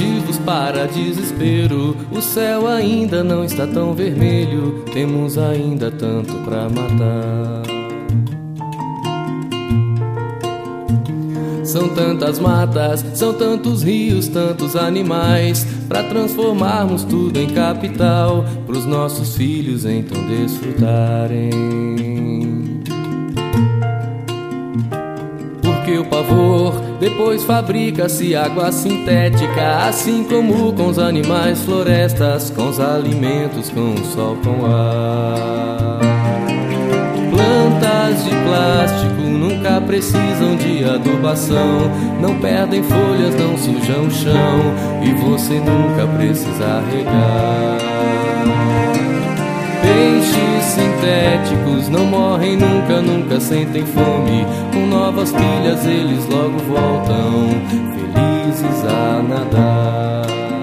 motivos para desespero. O céu ainda não está tão vermelho, temos ainda tanto pra matar. São tantas matas, são tantos rios, tantos animais, pra transformarmos tudo em capital, pros nossos filhos então desfrutarem. Porque o pavor depois fabrica-se água sintética, assim como com os animais, florestas, com os alimentos, com o sol, com o ar. Plantas de plástico nunca precisam de adubação, não perdem folhas, não sujam o chão, e você nunca precisa regar. Peixes sintéticos não morrem nunca, nunca sentem fome, com novas pilhas eles logo voltam, felizes a nadar.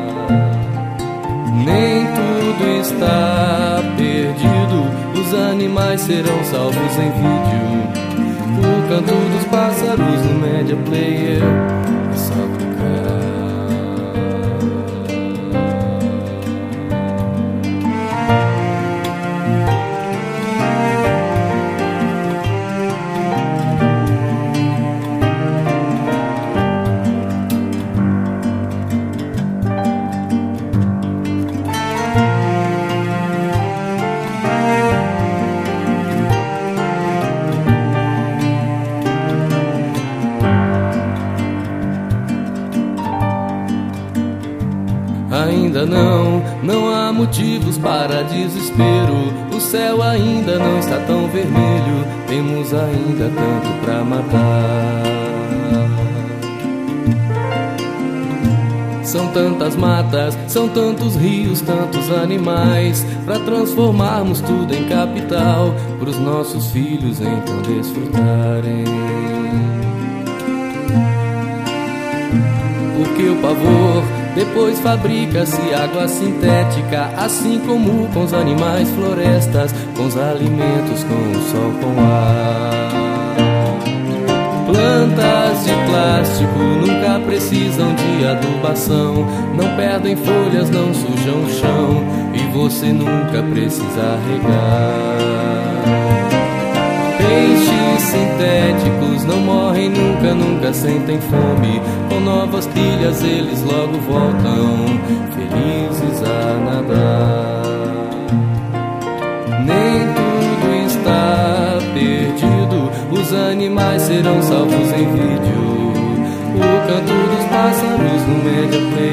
Nem tudo está perdido, os animais serão salvos em vídeo. O canto dos pássaros no Media Player é só tocar. Ainda não há motivos para desespero. O céu ainda não está tão vermelho, temos ainda tanto pra matar. São tantas matas, são tantos rios, tantos animais, pra transformarmos tudo em capital, pros nossos filhos então desfrutarem. Porque o pavor depois fabrica-se água sintética, assim como com os animais, florestas, com os alimentos, com o sol, com o ar. Plantas de plástico nunca precisam de adubação, não perdem folhas, não sujam o chão, e você nunca precisa regar. Peixes sintéticos não morrem nunca, nunca sentem fome, com novas pilhas eles logo voltam, felizes a nadar. Nem tudo está perdido, os animais serão salvos em vídeo. O canto dos pássaros no Media Player